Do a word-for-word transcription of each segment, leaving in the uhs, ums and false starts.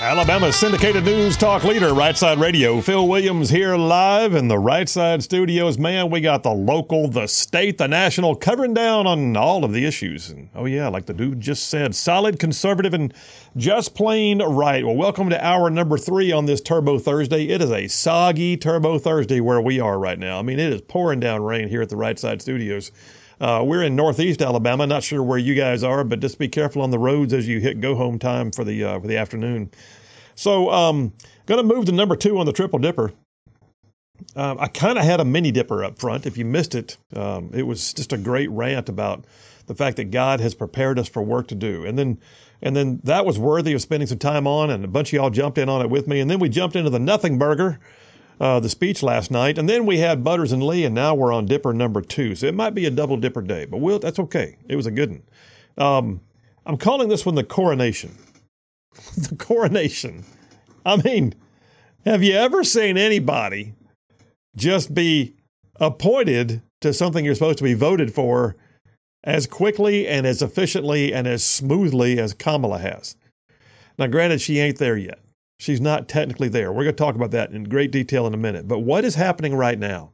Alabama's syndicated news talk leader, Right Side Radio. Phil Williams here live in the Right Side studios. Man, we got the local, the state, the national covering down on all of the issues. And oh yeah, like the dude just said, solid, conservative, and just plain right. Well, welcome to hour number three on this Turbo Thursday. It is a soggy Turbo Thursday where we are right now. I mean, it is pouring down rain here at the Right Side studios. Uh, we're in Northeast Alabama. Not sure where you guys are, but just be careful on the roads as you hit go home time for the uh, for the afternoon. So, um, going to move to number two on the Triple Dipper. Um, I kind of had a mini dipper up front. If you missed it, um, it was just a great rant about the fact that God has prepared us for work to do, and then and then that was worthy of spending some time on, and a bunch of y'all jumped in on it with me, and then we jumped into the Nothing Burger. Uh, the speech last night, and then we had Butters and Lee, and now we're on dipper number two. So it might be a double dipper day, but we'll, that's okay. It was a good one. Um, I'm calling this one the coronation. The coronation. I mean, have you ever seen anybody just be appointed to something you're supposed to be voted for as quickly and as efficiently and as smoothly as Kamala has? Now, granted, she ain't there yet. She's not technically there. We're going to talk about that in great detail in a minute. But what is happening right now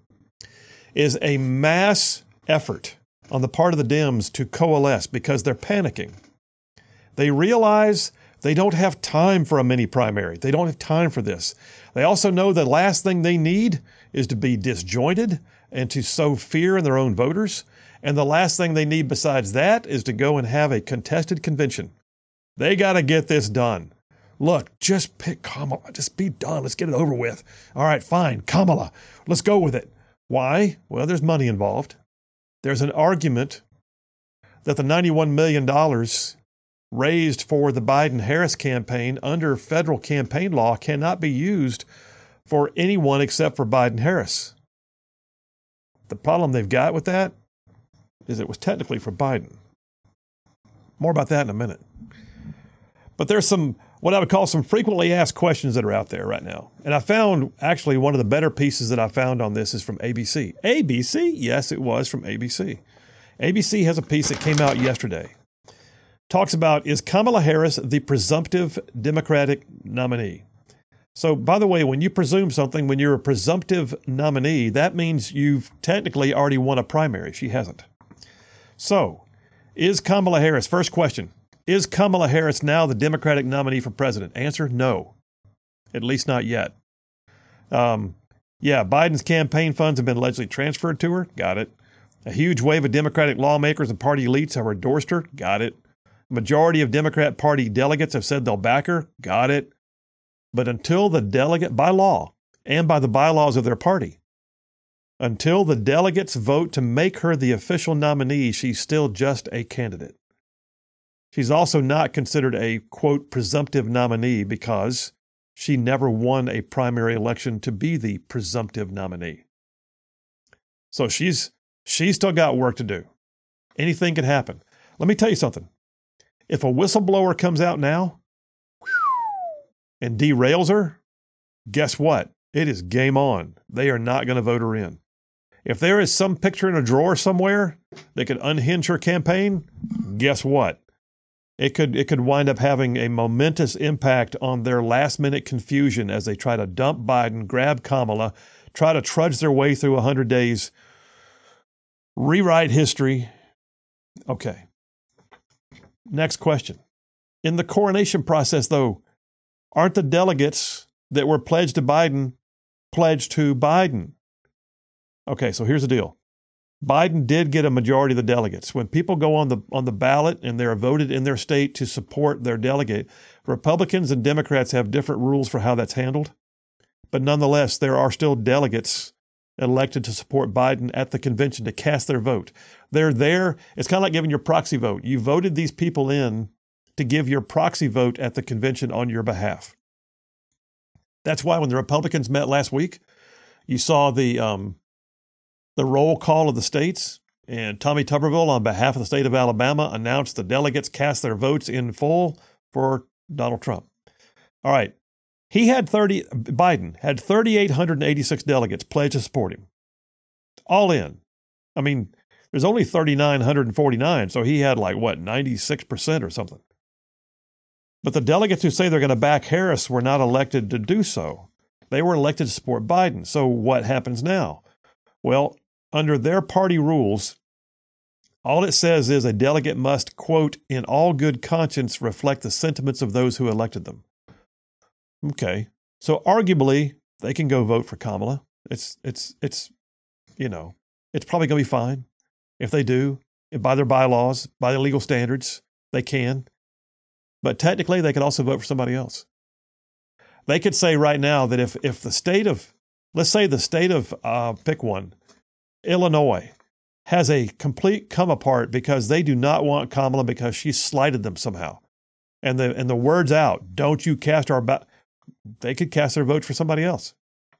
is a mass effort on the part of the Dems to coalesce because they're panicking. They realize they don't have time for a mini primary. They don't have time for this. They also know the last thing they need is to be disjointed and to sow fear in their own voters. And the last thing they need besides that is to go and have a contested convention. They got to get this done. Look, just pick Kamala. Just be done. Let's get it over with. All right, fine. Kamala. Let's go with it. Why? Well, there's money involved. There's an argument that the ninety-one million dollars raised for the Biden-Harris campaign under federal campaign law cannot be used for anyone except for Biden-Harris. The problem they've got with that is it was technically for Biden. More about that in a minute. But there's some, what I would call some frequently asked questions that are out there right now. And I found actually one of the better pieces that I found on this is from A B C. A B C? Yes, it was from A B C. A B C has a piece that came out yesterday. Talks about, is Kamala Harris the presumptive Democratic nominee? So, by the way, when you presume something, when you're a presumptive nominee, that means you've technically already won a primary. She hasn't. So, is Kamala Harris, first question, is Kamala Harris now the Democratic nominee for president? Answer, no. At least not yet. Um, yeah, Biden's campaign funds have been allegedly transferred to her. Got it. A huge wave of Democratic lawmakers and party elites have endorsed her. Got it. Majority of Democrat Party delegates have said they'll back her. Got it. But until the delegate, by law and by the bylaws of their party, until the delegates vote to make her the official nominee, she's still just a candidate. She's also not considered a, quote, presumptive nominee because she never won a primary election to be the presumptive nominee. So she's she's still got work to do. Anything can happen. Let me tell you something. If a whistleblower comes out now and derails her, guess what? It is game on. They are not going to vote her in. If there is some picture in a drawer somewhere that could unhinge her campaign, guess what? It could it could wind up having a momentous impact on their last-minute confusion as they try to dump Biden, grab Kamala, try to trudge their way through one hundred days, rewrite history. Okay. Next question. In the coronation process, though, aren't the delegates that were pledged to Biden pledged to Biden? Okay, so here's the deal. Biden did get a majority of the delegates. When people go on the on the ballot and they're voted in their state to support their delegate, Republicans and Democrats have different rules for how that's handled. But nonetheless, there are still delegates elected to support Biden at the convention to cast their vote. They're there. It's kind of like giving your proxy vote. You voted these people in to give your proxy vote at the convention on your behalf. That's why when the Republicans met last week, you saw the um, the roll call of the states, and Tommy Tuberville, on behalf of the state of Alabama, announced the delegates cast their votes in full for Donald Trump. All right. He had thirty, Biden had three thousand eight hundred eighty-six delegates pledged to support him. All in. I mean, there's only three thousand nine hundred forty-nine, so he had like, what, ninety-six percent or something. But the delegates who say they're going to back Harris were not elected to do so. They were elected to support Biden. So what happens now? Well, under their party rules, all it says is a delegate must, quote, in all good conscience reflect the sentiments of those who elected them. Okay. So arguably, they can go vote for Kamala. It's, it's, it's, you know, it's probably going to be fine. If they do, by their bylaws, by their legal standards, they can. But technically, they could also vote for somebody else. They could say right now that if, if the state of, let's say the state of, uh, pick one, Illinois, has a complete come apart because they do not want Kamala because she slighted them somehow. And the and the word's out, don't you cast our ballot. They could cast their vote for somebody else.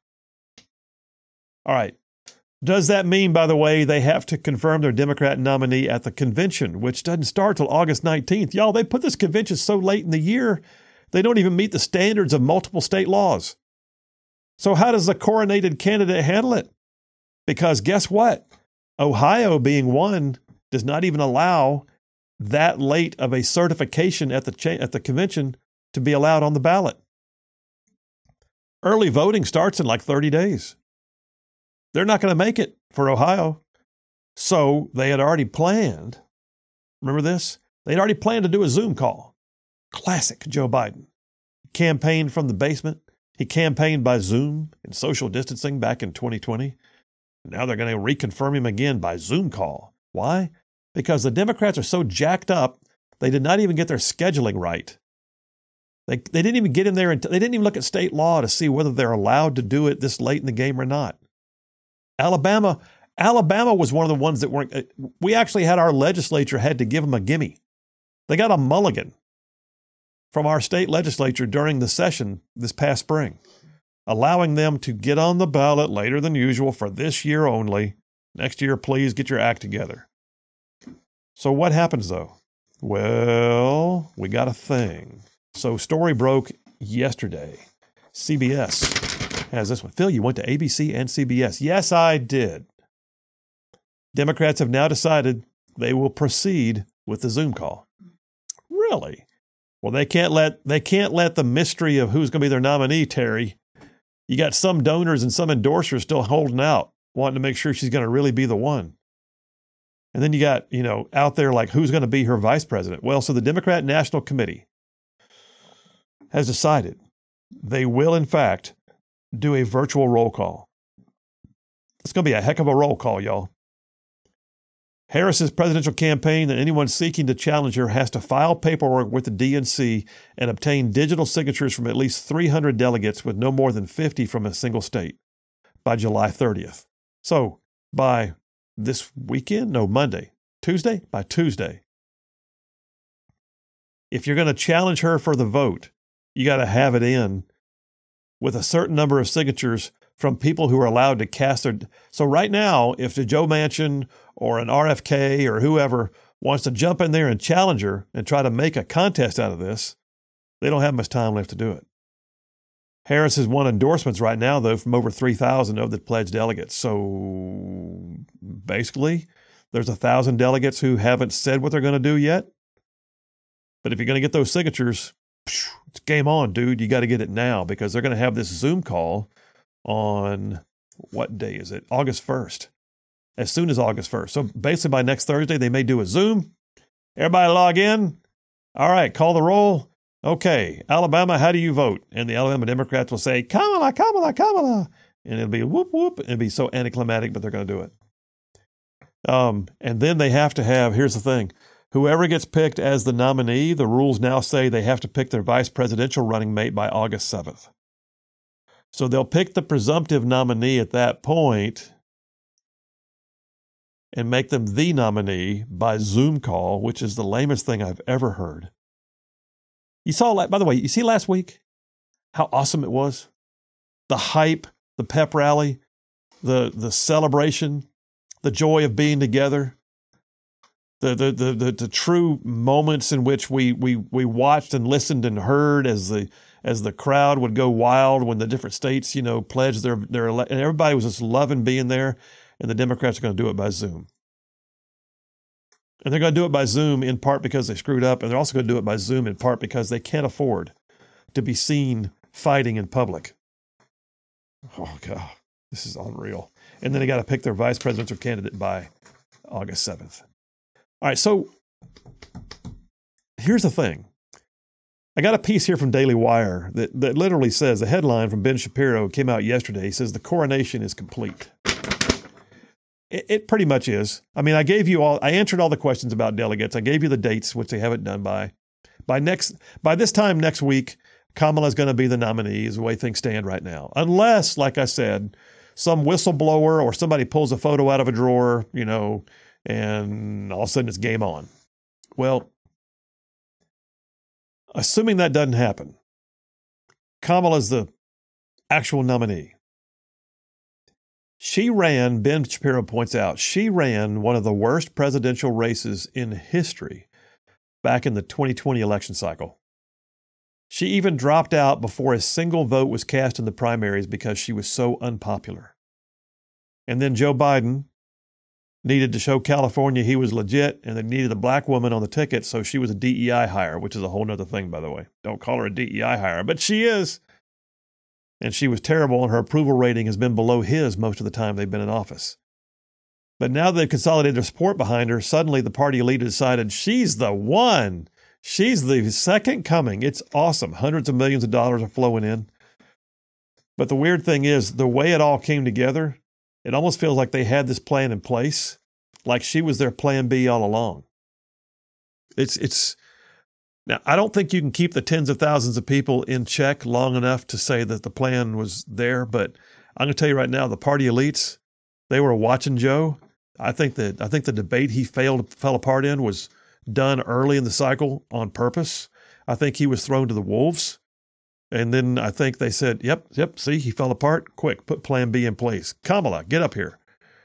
All right. Does that mean, by the way, they have to confirm their Democrat nominee at the convention, which doesn't start till August nineteenth? Y'all, they put this convention so late in the year, they don't even meet the standards of multiple state laws. So how does the coronated candidate handle it? Because guess what? Ohio, being one, does not even allow that late of a certification at the cha- at the convention to be allowed on the ballot. Early voting starts in like thirty days. They're not going to make it for Ohio. So they had already planned. Remember this? They'd already planned to do a Zoom call. Classic Joe Biden. Campaigned from the basement. He campaigned by Zoom and social distancing back in twenty twenty. Now they're going to reconfirm him again by Zoom call. Why? Because the Democrats are so jacked up, they did not even get their scheduling right. They they didn't even get in there and they didn't even look at state law to see whether they're allowed to do it this late in the game or not. Alabama, Alabama was one of the ones that weren't. We actually had our legislature had to give them a gimme. They got a mulligan from our state legislature during the session this past spring, allowing them to get on the ballot later than usual for this year only. Next year, please get your act together. So what happens, though? Well, we got a thing. So story broke yesterday. C B S has this one. Phil, you went to A B C and C B S. Yes, I did. Democrats have now decided they will proceed with the Zoom call. Really? Well, they can't let they can't let the mystery of who's going to be their nominee, Terry. You got some donors and some endorsers still holding out, wanting to make sure she's going to really be the one. And then you got, you know, out there like who's going to be her vice president. Well, so the Democrat National Committee has decided they will, in fact, do a virtual roll call. It's going to be a heck of a roll call, y'all. Harris's presidential campaign and anyone seeking to challenge her has to file paperwork with the D N C and obtain digital signatures from at least three hundred delegates with no more than fifty from a single state by July thirtieth. So by this weekend, no, Monday, Tuesday, by Tuesday. If you're going to challenge her for the vote, you got to have it in with a certain number of signatures from people who are allowed to cast their. So right now, if the Joe Manchin or an R F K or whoever wants to jump in there and challenge her and try to make a contest out of this, they don't have much time left to do it. Harris has won endorsements right now, though, from over three thousand of the pledged delegates. So basically, there's one thousand delegates who haven't said what they're going to do yet. But if you're going to get those signatures, it's game on, dude. You got to get it now because they're going to have this Zoom call on, what day is it? August first. As soon as August first. So basically by next Thursday, they may do a Zoom. Everybody log in. All right, call the roll. Okay, Alabama, how do you vote? And the Alabama Democrats will say, Kamala, Kamala, Kamala. And it'll be whoop, whoop. It'll be so anticlimactic, but they're going to do it. Um, and then they have to have, here's the thing. Whoever gets picked as the nominee, the rules now say they have to pick their vice presidential running mate by August seventh. So they'll pick the presumptive nominee at that point and make them the nominee by Zoom call, which is the lamest thing I've ever heard. You saw, by the way, you see last week how awesome it was? The hype, the pep rally, the the celebration, the joy of being together, the the the the, the true moments in which we we we watched and listened and heard as the as the crowd would go wild when the different states, you know, pledged their their ele- and everybody was just loving being there, and the Democrats are going to do it by Zoom. And they're going to do it by Zoom in part because they screwed up, and they're also going to do it by Zoom in part because they can't afford to be seen fighting in public. Oh, God, this is unreal. And then they got to pick their vice presidential candidate by August seventh. All right, so here's the thing. I got a piece here from Daily Wire that, that literally says, the headline from Ben Shapiro came out yesterday. He says, the coronation is complete. It, it pretty much is. I mean, I gave you all, I answered all the questions about delegates. I gave you the dates, which they haven't done by. By next, by this time next week, Kamala is going to be the nominee is the way things stand right now. Unless, like I said, some whistleblower or somebody pulls a photo out of a drawer, you know, and all of a sudden it's game on. Well, assuming that doesn't happen, Kamala's the actual nominee. She ran, Ben Shapiro points out, she ran one of the worst presidential races in history back in the twenty twenty election cycle. She even dropped out before a single vote was cast in the primaries because she was so unpopular. And then Joe Biden needed to show California he was legit, and they needed a black woman on the ticket, so she was a D E I hire, which is a whole other thing, by the way. Don't call her a D E I hire, but she is. And she was terrible, and her approval rating has been below his most of the time they've been in office. But now they've consolidated their support behind her, suddenly the party elite decided she's the one. She's the second coming. It's awesome. Hundreds of millions of dollars are flowing in. But the weird thing is, the way it all came together, it almost feels like they had this plan in place, like she was their plan B all along. It's, it's, now, I don't think you can keep the tens of thousands of people in check long enough to say that the plan was there, but I'm going to tell you right now, the party elites, they were watching Joe. I think that, I think the debate he failed, fell apart in was done early in the cycle on purpose. I think he was thrown to the wolves. And then I think they said, yep, yep, see, he fell apart. Quick, put plan B in place. Kamala, get up here.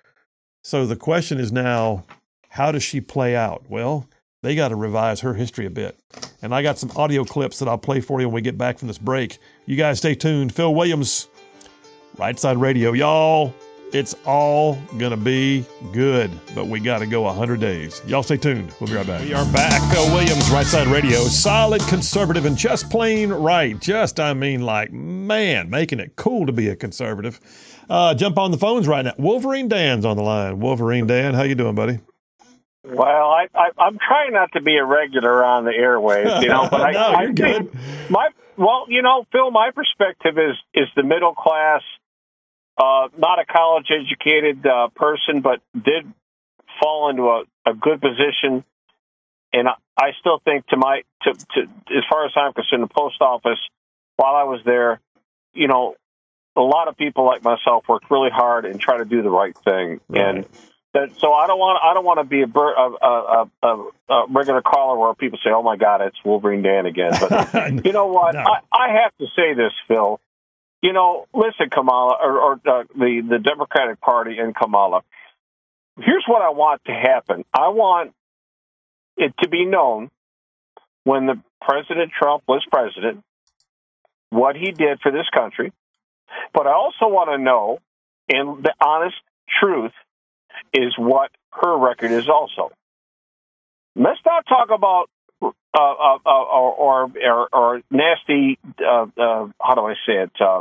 So the question is now, how does she play out? Well, they got to revise her history a bit. And I got some audio clips that I'll play for you when we get back from this break. You guys stay tuned. Phil Williams, Right Side Radio. Y'all, it's all going to be good, but we got to go one hundred days. Y'all stay tuned. We'll be right back. We are back. Phil Williams, Right Side Radio. Solid, conservative, and just plain right. Just, I mean, like, man, making it cool to be a conservative. Uh, jump on the phones right now. Wolverine Dan's on the line. Wolverine Dan, how you doing, buddy? Well, I, I, I'm trying not to be a regular on the airwaves, you know, but I, no, I you're think good. my, well, you know, Phil, my perspective is, is the middle class, uh, not a college educated, uh, person, but did fall into a, a good position. And I, I still think to my, to, to, as far as I'm concerned, the post office, while I was there, you know, a lot of people like myself worked really hard and try to do the right thing. Right. And that, so I don't want I don't want to be a, a, a, a regular caller where people say, "Oh my God, it's Wolverine Dan again." But you know what? No. I, I have to say this, Phil. You know, listen, Kamala, or, or uh, the the Democratic Party and Kamala. Here's what I want to happen. I want it to be known when the President Trump was president what he did for this country. But I also want to know, and the honest truth is what her record is also. Let's not talk about uh, uh, uh, or, or, or nasty, uh, uh, how do I say it, uh,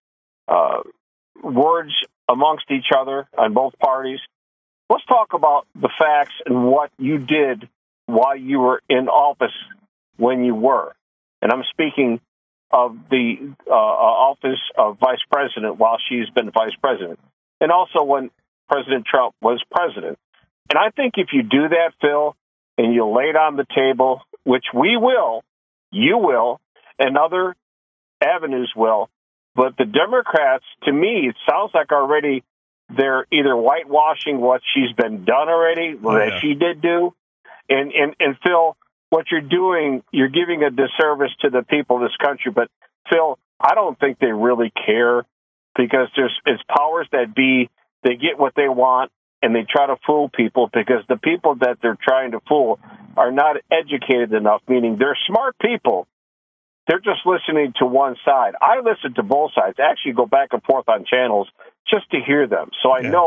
uh, words amongst each other on both parties. Let's talk about the facts and what you did while you were in office when you were. And I'm speaking of the uh, office of vice president while she's been vice president, and also when President Trump was president. And I think if you do that, Phil, and you lay it on the table, which we will, you will, and other avenues will, but the Democrats, to me, it sounds like already they're either whitewashing what she's been done already, oh, that yeah. she did do, and, and, and Phil, what you're doing, you're giving a disservice to the people of this country. But, Phil, I don't think they really care because there's it's powers that be. They get what they want, and they try to fool people because the people that they're trying to fool are not educated enough, meaning they're smart people. They're just listening to one side. I listen to both sides. I actually go back and forth on channels just to hear them. So I yeah. know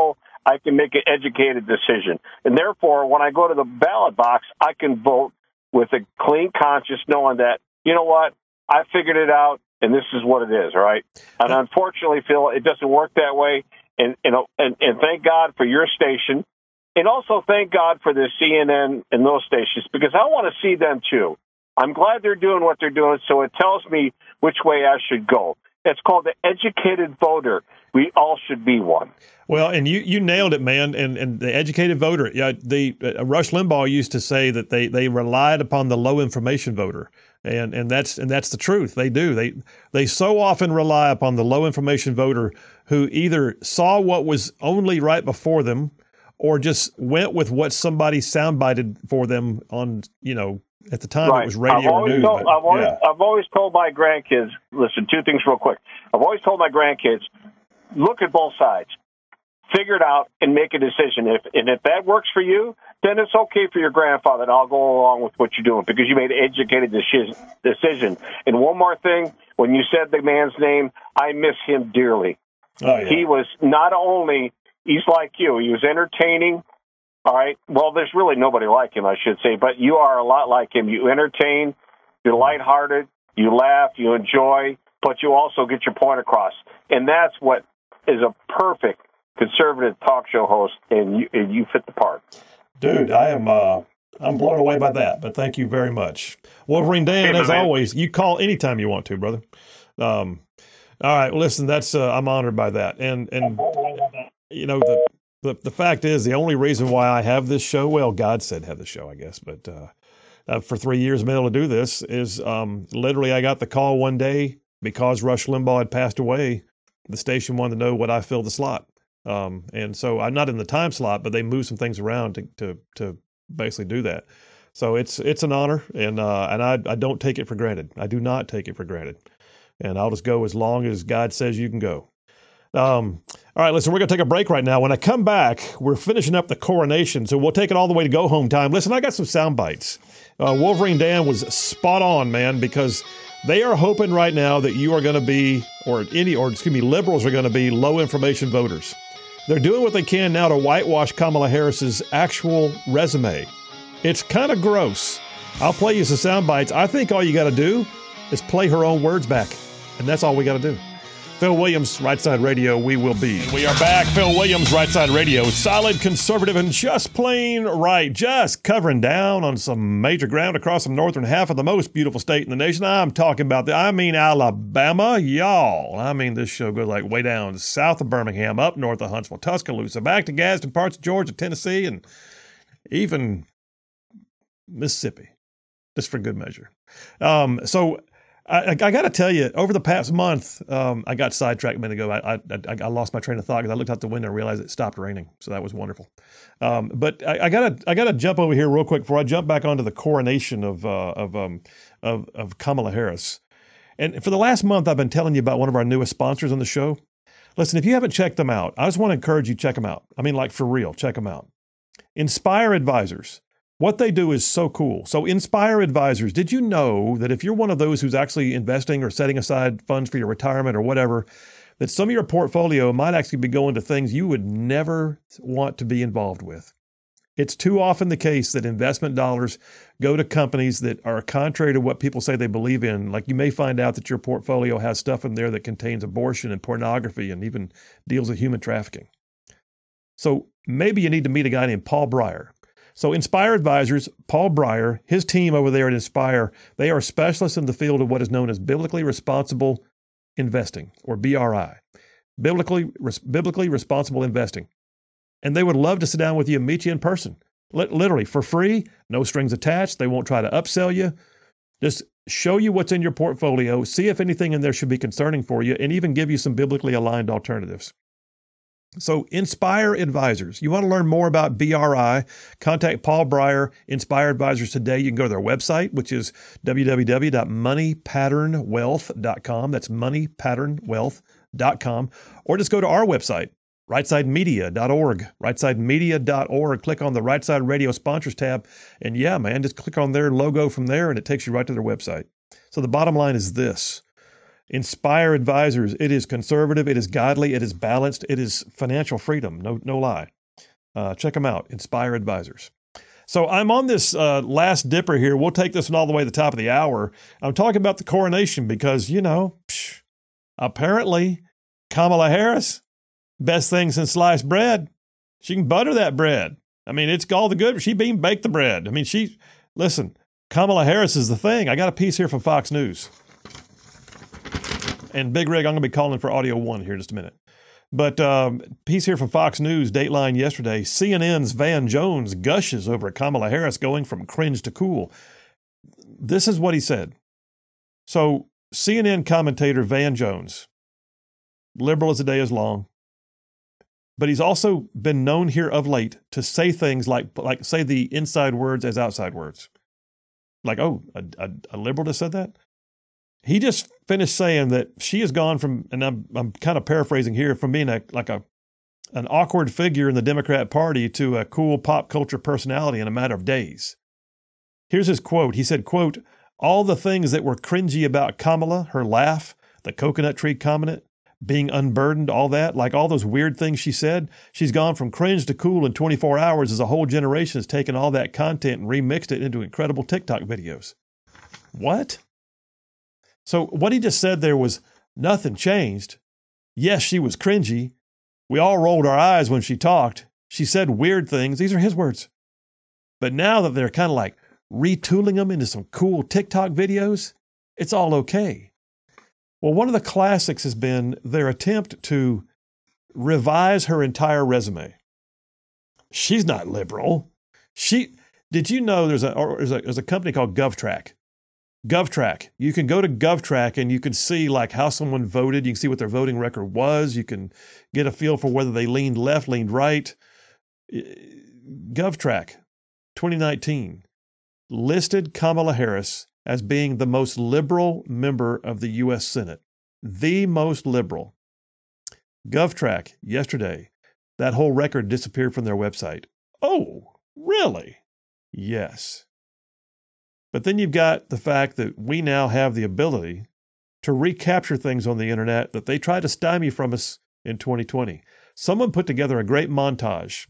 I can make an educated decision. And therefore, when I go to the ballot box, I can vote with a clean conscience, knowing that, you know what, I figured it out, and this is what it is, all right? And unfortunately, Phil, it doesn't work that way. And, and, and, and thank God for your station. And also thank God for the C N N and those stations, because I want to see them too. I'm glad they're doing what they're doing, so it tells me which way I should go. It's called the educated voter. We all should be one. Well, and you, you nailed it, man. And and the educated voter. Yeah, the uh, Rush Limbaugh used to say that they, they relied upon the low information voter, and and that's and that's the truth. They do. They they so often rely upon the low information voter who either saw what was only right before them, or just went with what somebody soundbited for them on, you know, at the time right. it was radio or news. Told, but, I've, always, yeah. I've always told my grandkids, listen, two things real quick. I've always told my grandkids, look at both sides, figure it out, and make a decision. If And if that works for you, then it's okay for your grandfather, and I'll go along with what you're doing because you made an educated decision. And one more thing, when you said the man's name, I miss him dearly. Oh, yeah. He was not only... He's like you. He was entertaining. All right. Well, there's really nobody like him, I should say, but you are a lot like him. You entertain, you're lighthearted, you laugh, you enjoy, but you also get your point across. And that's what is a perfect conservative talk show host, and you, and you fit the part. Dude, I am uh, I'm blown away by that, but thank you very much. Wolverine Dan, hey, as man. always, you call anytime you want to, brother. Um, all right. Well, listen, that's uh, I'm honored by that. And, and, you know, the, the the fact is, the only reason why I have this show, well, God said have the show, I guess, but uh, uh, for three years I've been able to do this, is um, literally I got the call one day because Rush Limbaugh had passed away. The station wanted to know what I filled the slot. Um, and so I'm not in the time slot, but they moved some things around to to, to basically do that. So it's it's an honor, and uh, and I, I don't take it for granted. I do not take it for granted. And I'll just go as long as God says you can go. Um, all right, listen, we're going to take a break right now. When I come back, we're finishing up the coronation, so we'll take it all the way to go home time. Listen, I got some sound bites. Uh, Wolverine Dan was spot on, man, because they are hoping right now that you are going to be, or any, or excuse me, liberals are going to be low information voters. They're doing what they can now to whitewash Kamala Harris's actual resume. It's kind of gross. I'll play you some sound bites. I think all you got to do is play her own words back, and that's all we got to do. Phil Williams, Right Side Radio, we will be. And we are back. Phil Williams, Right Side Radio. Solid, conservative, and just plain right. Just covering down on some major ground across the northern half of the most beautiful state in the nation. I'm talking about, the, I mean Alabama, y'all. I mean, this show goes like way down south of Birmingham, up north of Huntsville, Tuscaloosa, back to Gadsden, parts of Georgia, Tennessee, and even Mississippi, just for good measure. Um, so... I, I got to tell you, over the past month, um, I got sidetracked a minute ago. I, I, I lost my train of thought because I looked out the window and realized it stopped raining. So that was wonderful. Um, but I, I gotta I gotta jump over here real quick before I jump back onto the coronation of uh, of, um, of of Kamala Harris. And for the last month, I've been telling you about one of our newest sponsors on the show. Listen, if you haven't checked them out, I just want to encourage you to check them out. I mean, like for real, check them out. Inspire Advisors. What they do is so cool. So Inspire Advisors, did you know that if you're one of those who's actually investing or setting aside funds for your retirement or whatever, that some of your portfolio might actually be going to things you would never want to be involved with? It's too often the case that investment dollars go to companies that are contrary to what people say they believe in. Like you may find out that your portfolio has stuff in there that contains abortion and pornography and even deals with human trafficking. So maybe you need to meet a guy named Paul Breyer. So Inspire Advisors, Paul Breyer, his team over there at Inspire, they are specialists in the field of what is known as biblically responsible investing, or B R I, biblically res, biblically responsible investing. And they would love to sit down with you and meet you in person, L- literally for free, no strings attached. They won't try to upsell you. Just show you what's in your portfolio, see if anything in there should be concerning for you, and even give you some biblically aligned alternatives. So Inspire Advisors. You want to learn more about B R I, contact Paul Breyer, Inspire Advisors today. You can go to their website, which is w w w dot money pattern wealth dot com. That's money pattern wealth dot com. Or just go to our website, right side media dot org, right side media dot org. Click on the Right Side Radio Sponsors tab. And yeah, man, just click on their logo from there and it takes you right to their website. So the bottom line is this. Inspire Advisors, it is conservative, it is godly, it is balanced, it is financial freedom, no no lie. Uh, check them out, Inspire Advisors. So I'm on this uh, last dipper here. We'll take this one all the way to the top of the hour. I'm talking about the coronation because, you know, psh, apparently Kamala Harris, best thing since sliced bread. She can butter that bread. I mean, it's all the good. She bean baked the bread. I mean, she, listen, Kamala Harris is the thing. I got a piece here from Fox News. And Big Rig, I'm going to be calling for audio one here in just a minute. But um, piece here from Fox News, Dateline yesterday, C N N's Van Jones gushes over Kamala Harris going from cringe to cool. This is what he said. So C N N commentator Van Jones, liberal as the day is long, but he's also been known here of late to say things like, like say the inside words as outside words. Like, oh, a, a, a liberal just said that? He just finished saying that she has gone from, and I'm I'm kind of paraphrasing here, from being a like a an awkward figure in the Democrat Party to a cool pop culture personality in a matter of days. Here's his quote. He said, quote, all the things that were cringy about Kamala, her laugh, the coconut tree comment, being unburdened, all that, like all those weird things she said, she's gone from cringe to cool in twenty-four hours as a whole generation has taken all that content and remixed it into incredible TikTok videos. What? So what he just said there was nothing changed. Yes, she was cringy. We all rolled our eyes when she talked. She said weird things. These are his words. But now that they're kind of like retooling them into some cool TikTok videos, it's all okay. Well, one of the classics has been their attempt to revise her entire resume. She's not liberal. She, did you know there's a, or there's a, there's a company called GovTrack? GovTrack. You can go to GovTrack and you can see like how someone voted. You can see what their voting record was. You can get a feel for whether they leaned left, leaned right. GovTrack twenty nineteen listed Kamala Harris as being the most liberal member of the U S Senate. The most liberal. GovTrack yesterday, that whole record disappeared from their website. Oh, really? Yes. But then you've got the fact that we now have the ability to recapture things on the internet that they tried to stymie from us in twenty twenty. Someone put together a great montage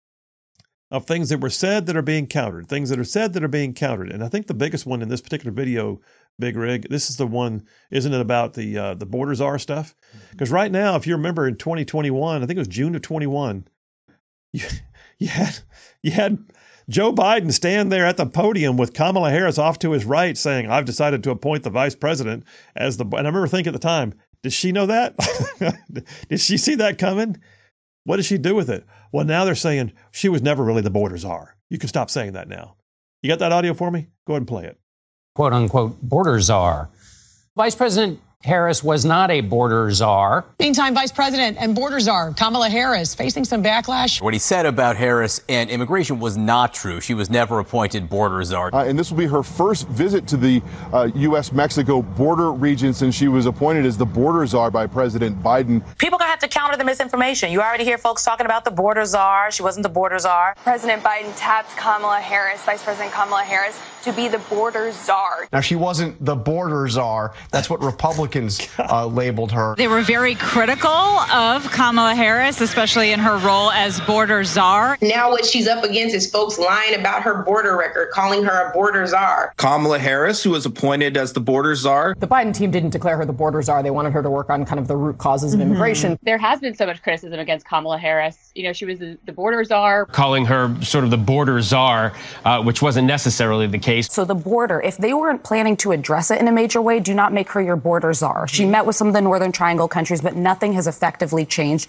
of things that were said that are being countered, things that are said that are being countered. And I think the biggest one in this particular video, Big Rig, this is the one, isn't it, about the uh, the border czar stuff? Because right now, if you remember in twenty twenty-one, I think it was June of twenty-one, you, you had you had Joe Biden stand there at the podium with Kamala Harris off to his right saying, I've decided to appoint the vice president as the, and I remember thinking at the time, did she know that? Did she see that coming? What did she do with it? Well, now they're saying she was never really the border czar. You can stop saying that now. You got that audio for me? Go ahead and play it. Quote unquote border czar. Vice President Harris was not a border czar. Meantime, Vice President and border czar Kamala Harris facing some backlash. What he said about Harris and immigration was not true. She was never appointed border czar. Uh, and this will be her first visit to the uh, U S Mexico border region since she was appointed as the border czar by President Biden. People gonna have to counter the misinformation. You already hear folks talking about the border czar. She wasn't the border czar. President Biden tapped Kamala Harris, Vice President Kamala Harris, to be the border czar. Now, she wasn't the border czar. That's what Republicans uh, labeled her. They were very critical of Kamala Harris, especially in her role as border czar. Now what she's up against is folks lying about her border record, calling her a border czar. Kamala Harris, who was appointed as the border czar. The Biden team didn't declare her the border czar. They wanted her to work on kind of the root causes of mm-hmm. immigration. There has been so much criticism against Kamala Harris. You know, she was the, the border czar. Calling her sort of the border czar, uh, which wasn't necessarily the case. So the border, if they weren't planning to address it in a major way, do not make her your border czar. She met with some of the Northern Triangle countries, but nothing has effectively changed.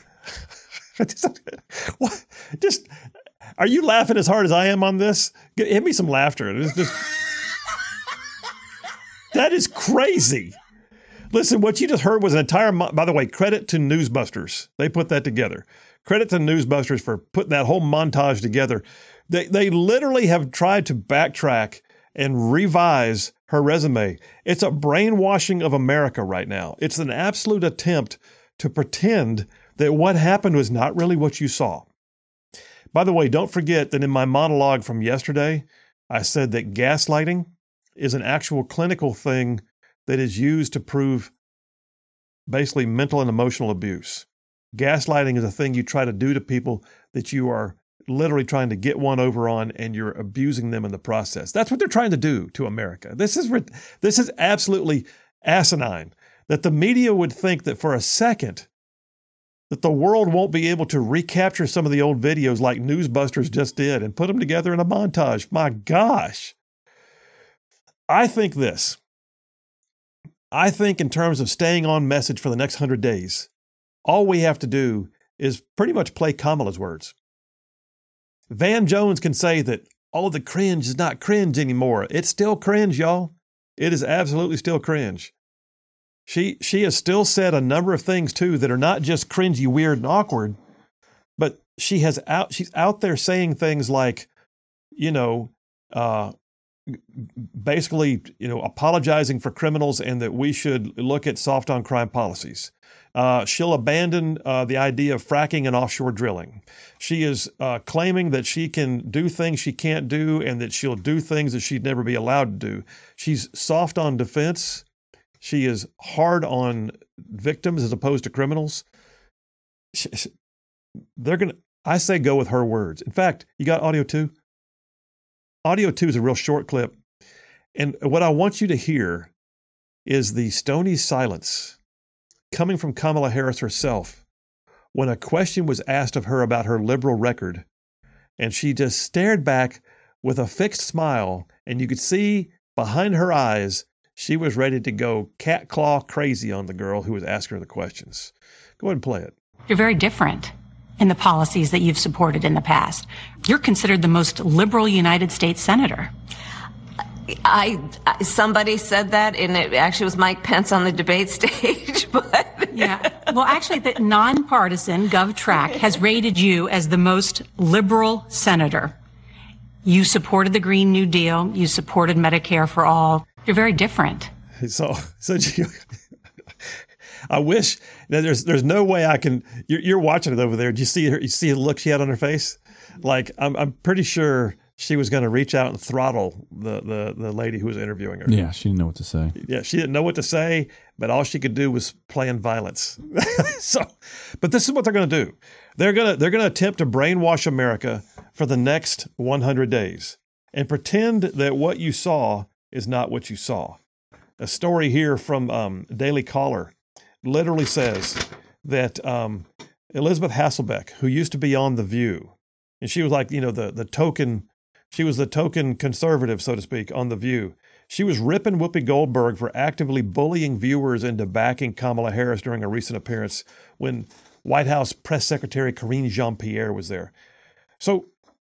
What? Just, are you laughing as hard as I am on this? Get, hit me some laughter. Just, just, that is crazy. Listen, what you just heard was an entire, by the way, credit to Newsbusters. They put that together. Credit to Newsbusters for putting that whole montage together. They, they literally have tried to backtrack and revise her resume. It's a brainwashing of America right now. It's an absolute attempt to pretend that what happened was not really what you saw. By the way, don't forget that in my monologue from yesterday, I said that gaslighting is an actual clinical thing that is used to prove basically mental and emotional abuse. Gaslighting is a thing you try to do to people that you are literally trying to get one over on, and you're abusing them in the process. That's what they're trying to do to America. This is this is absolutely asinine that the media would think that for a second that the world won't be able to recapture some of the old videos like Newsbusters just did and put them together in a montage. My gosh. I think this. I think in terms of staying on message for the next hundred days, all we have to do is pretty much play Kamala's words. Van Jones can say that, oh, the cringe is not cringe anymore. It's still cringe, y'all. It is absolutely still cringe. She she has still said a number of things, too, that are not just cringy, weird, and awkward, but she has out she's out there saying things like, you know, uh, basically, you know, apologizing for criminals and that we should look at soft on crime policies. Uh, she'll abandon uh, the idea of fracking and offshore drilling. She is uh, claiming that she can do things she can't do and that she'll do things that she'd never be allowed to do. She's soft on defense. She is hard on victims as opposed to criminals. She, they're gonna. I say go with her words. In fact, you got audio two? Audio two is a real short clip. And what I want you to hear is the stony silence coming from Kamala Harris herself when a question was asked of her about her liberal record. And she just stared back with a fixed smile. And you could see behind her eyes, she was ready to go cat claw crazy on the girl who was asking her the questions. Go ahead and play it. You're very different in the policies that you've supported in the past. You're considered the most liberal United States senator. I, I somebody said that, and it actually was Mike Pence on the debate stage. But yeah, well, actually, the nonpartisan GovTrack has rated you as the most liberal senator. You supported the Green New Deal. You supported Medicare for all. You're very different. So, so you, I wish that there's there's no way I can. You're, you're watching it over there. Do you see her? You see the look she had on her face? Like I'm I'm pretty sure she was going to reach out and throttle the, the the lady who was interviewing her. Yeah, she didn't know what to say. Yeah, she didn't know what to say, but all she could do was play in violence. So, but this is what they're going to do. They're gonna they're gonna attempt to brainwash America for the next one hundred days and pretend that what you saw is not what you saw. A story here from um, Daily Caller literally says that um, Elizabeth Hasselbeck, who used to be on The View, and she was like, you know, the the token, she was the token conservative, so to speak, on The View. She was ripping Whoopi Goldberg for actively bullying viewers into backing Kamala Harris during a recent appearance when White House Press Secretary Karine Jean-Pierre was there. So,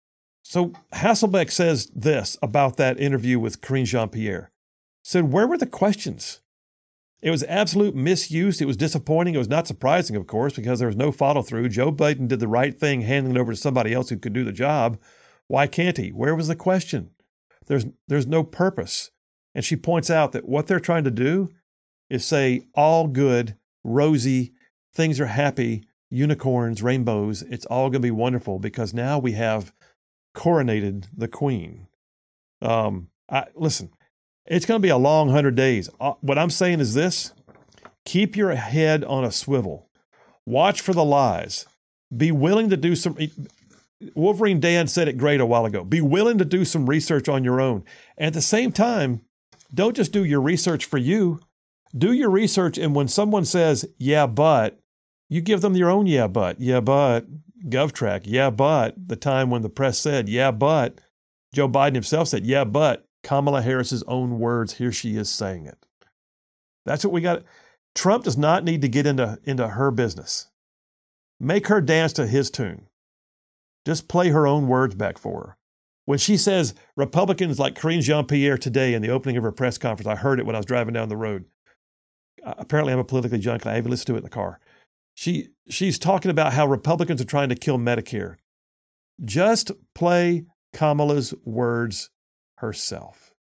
so Hasselbeck says this about that interview with Karine Jean-Pierre. Said, where were the questions? It was absolute misuse. It was disappointing. It was not surprising, of course, because there was no follow-through. Joe Biden did the right thing, handing it over to somebody else who could do the job. Why can't he? Where was the question? There's there's no purpose. And she points out that what they're trying to do is say, all good, rosy, things are happy, unicorns, rainbows. It's all going to be wonderful because now we have coronated the queen. Um, I, listen, it's going to be a long hundred days. Uh, what I'm saying is this: keep your head on a swivel. Watch for the lies. Be willing to do some. Wolverine Dan said it great a while ago. Be willing to do some research on your own. At the same time, don't just do your research for you. Do your research, and when someone says, yeah, but, you give them your own yeah, but. Yeah, but, GovTrack. Yeah, but, the time when the press said, yeah, but, Joe Biden himself said, yeah, but, Kamala Harris's own words, here she is saying it. That's what we got. Trump does not need to get into, into her business. Make her dance to his tune. Just play her own words back for her. When she says Republicans like Karine Jean-Pierre today in the opening of her press conference, I heard it when I was driving down the road. Uh, apparently I'm a politically junkie. I even listened to it in the car. She She's talking about how Republicans are trying to kill Medicare. Just play Kamala's words herself.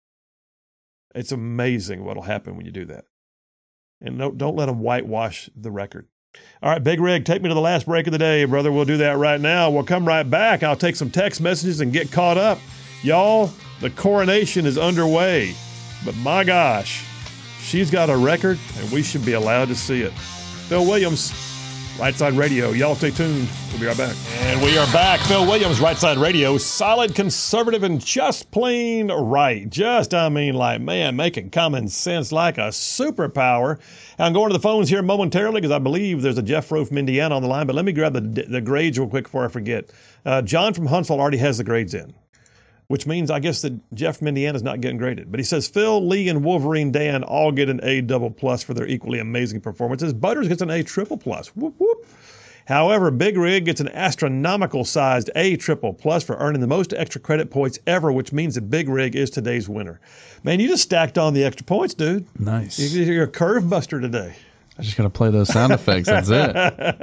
It's amazing what'll happen when you do that. And no, don't let them whitewash the record. All right, Big Rig, take me to the last break of the day, brother. We'll do that right now. We'll come right back. I'll take some text messages and get caught up. Y'all, the coronation is underway. But my gosh, she's got a record, and we should be allowed to see it. Phil Williams, Right Side Radio. Y'all stay tuned. We'll be right back. And we are back. Phil Williams, Right Side Radio. Solid, conservative, and just plain right. Just, I mean, like, man, making common sense like a superpower. I'm going to the phones here momentarily because I believe there's a Jeff Rowe from Indiana on the line. But let me grab the, the grades real quick before I forget. Uh, John from Huntsville already has the grades in, which means I guess that Jeff from Indiana is not getting graded. But he says Phil, Lee, and Wolverine Dan all get an A double plus for their equally amazing performances. Butters gets an A triple plus. Whoop, whoop. However, Big Rig gets an astronomical sized A triple plus for earning the most extra credit points ever, which means that Big Rig is today's winner. Man, you just stacked on the extra points, dude. Nice. You're a curve buster today. I just got to play those sound effects. That's it.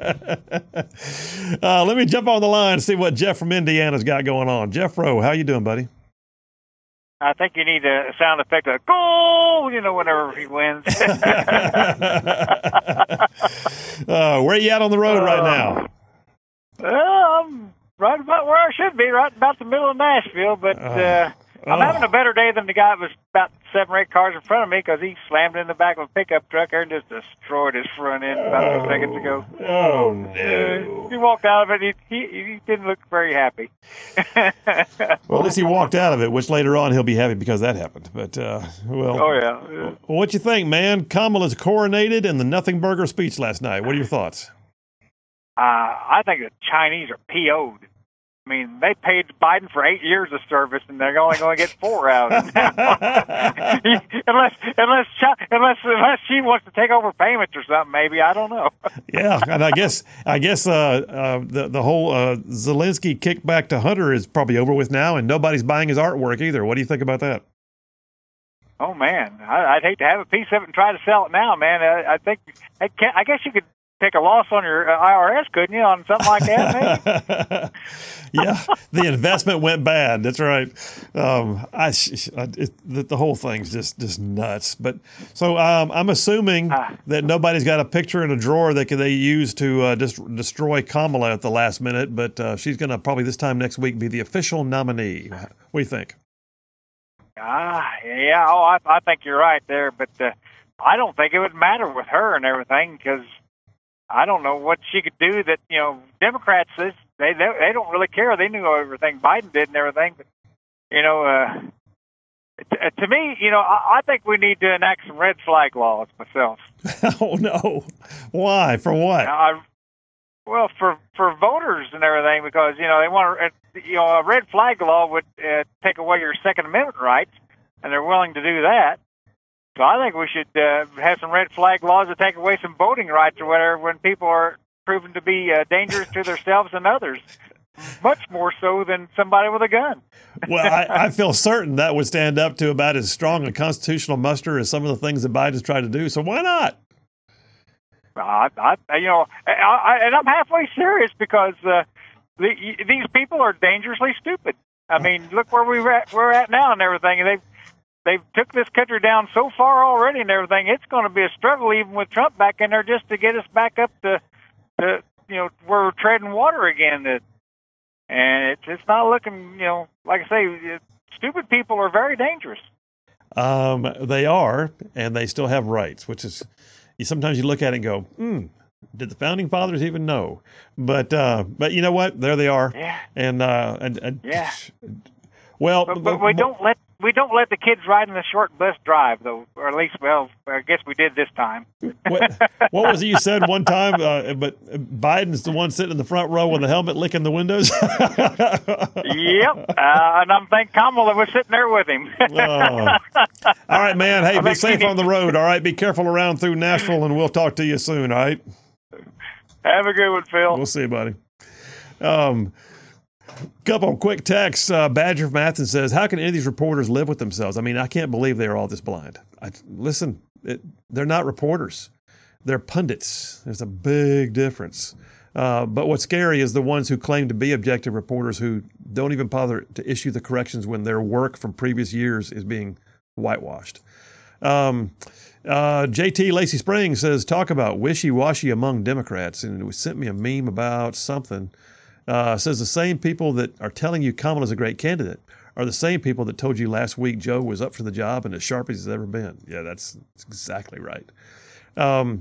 uh, let me jump on the line and see what Jeff from Indiana's got going on. Jeff Rowe, how you doing, buddy? I think you need a sound effect of goal, you know, whenever he wins. uh, where are you at on the road uh, right now? Well, I'm right about where I should be, right about the middle of Nashville, but uh, uh, I'm oh. having a better day than the guy that was about seven or eight cars in front of me because he slammed in the back of a pickup truck there and just destroyed his front end about oh. two seconds ago. Oh, no. Uh, he walked out of it. He, he, he didn't look very happy. Well, at least he walked out of it, which later on he'll be happy because that happened. But, uh, well. Oh, yeah. yeah. Well, what you think, man? Kamala's coronated in the Nothing Burger speech last night. What are your thoughts? Uh, I think the Chinese are P O'd. I mean, they paid Biden for eight years of service, and they're only going to get four out of it now. unless, unless, unless, unless she wants to take over payments or something, maybe. I don't know. Yeah, and I guess, I guess uh, uh, the the whole uh, Zelensky kickback to Hunter is probably over with now, and nobody's buying his artwork either. What do you think about that? Oh man, I, I'd hate to have a piece of it and try to sell it now, man. I, I think, I, can't, I guess you could take a loss on your I R S, couldn't you, on something like that, maybe? Yeah, the investment went bad. That's right. Um, I, I it, the, the whole thing's just, just nuts. But so um, I'm assuming uh, that nobody's got a picture in a drawer that they use to uh, just destroy Kamala at the last minute. But uh, she's going to probably this time next week be the official nominee. What do you think? Ah, uh, yeah. Oh, I, I think you're right there. But uh, I don't think it would matter with her and everything because I don't know what she could do that, you know, Democrats, they, they they don't really care. They knew everything Biden did and everything. But, you know, uh, to, to me, you know, I, I think we need to enact some red flag laws myself. Oh, no. Why? For what? Now, I, well, for, for voters and everything, because, you know, they want to, you know, a red flag law would uh, take away your Second Amendment rights, and they're willing to do that. So I think we should uh, have some red flag laws to take away some voting rights or whatever when people are proven to be uh, dangerous to themselves and others, much more so than somebody with a gun. Well, I, I feel certain that would stand up to about as strong a constitutional muster as some of the things that Biden's tried to do. So why not? I, I, you know, I, I, and I'm halfway serious because uh, the, these people are dangerously stupid. I mean, look where we're at, we're at now and everything, and they've They've took this country down so far already and everything. It's going to be a struggle even with Trump back in there just to get us back up to, to you know, where we're treading water again. And it's it's not looking, you know, like I say, stupid people are very dangerous. Um, they are, and they still have rights, which is, sometimes you look at it and go, hmm, did the founding fathers even know? But uh, but you know what? There they are. Yeah. And uh, and, and yeah. Well, but, but we don't let we don't let the kids ride in the short bus drive, though, or at least, well, I guess we did this time. what, what was it you said one time? Uh, but Biden's the one sitting in the front row with the helmet licking the windows. Yep, uh, and I'm thinking Kamala was sitting there with him. Oh. All right, man. Hey, be safe on the road. All right, be careful around through Nashville, and we'll talk to you soon. All right. Have a good one, Phil. We'll see you, buddy. Um. Couple of quick texts. Uh, Badger from Athens says, how can any of these reporters live with themselves? I mean, I can't believe they are all this blind. I, listen, it, they're not reporters. They're pundits. There's a big difference. Uh, but what's scary is the ones who claim to be objective reporters who don't even bother to issue the corrections when their work from previous years is being whitewashed. Um, uh, J T Lacey Springs says, talk about wishy-washy among Democrats. And it sent me a meme about something. Uh, says the same people that are telling you Kamala's a great candidate are the same people that told you last week Joe was up for the job and as sharp as he's ever been. Yeah, that's, that's exactly right. Um,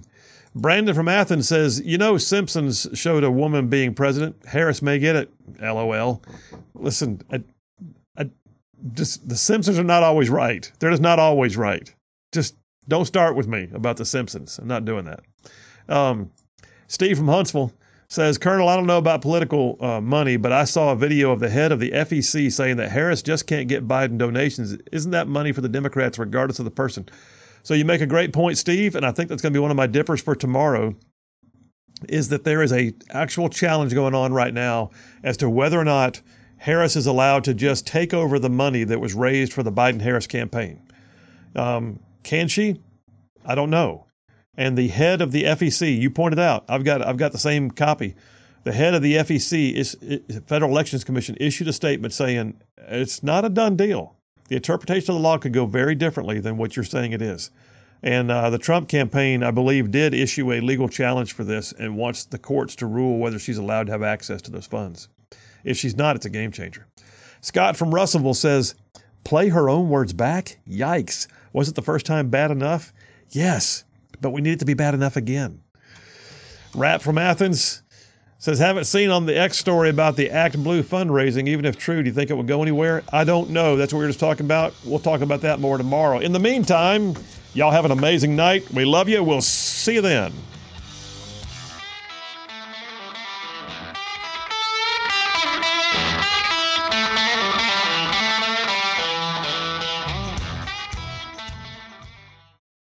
Brandon from Athens says, you know, Simpsons showed a woman being president. Harris may get it. L O L. Listen, I, I, just the Simpsons are not always right. They're just not always right. Just don't start with me about the Simpsons. I'm not doing that. Um, Steve from Huntsville says, Colonel, I don't know about political uh, money, but I saw a video of the head of the F E C saying that Harris just can't get Biden donations. Isn't that money for the Democrats regardless of the person? So you make a great point, Steve, and I think that's going to be one of my dippers for tomorrow, is that there is a actual challenge going on right now as to whether or not Harris is allowed to just take over the money that was raised for the Biden-Harris campaign. Um, can she? I don't know. And the head of the F E C, you pointed out, I've got I've got the same copy. The head of the F E C, is, Federal Elections Commission, issued a statement saying it's not a done deal. The interpretation of the law could go very differently than what you're saying it is. And uh, the Trump campaign, I believe, did issue a legal challenge for this and wants the courts to rule whether she's allowed to have access to those funds. If she's not, it's a game changer. Scott from Russellville says, play her own words back? Yikes. Was it the first time bad enough? Yes, but we need it to be bad enough again. Rap from Athens says, haven't seen on the X story about the Act Blue fundraising. Even if true, do you think it would go anywhere? I don't know. That's what we were just talking about. We'll talk about that more tomorrow. In the meantime, y'all have an amazing night. We love you. We'll see you then.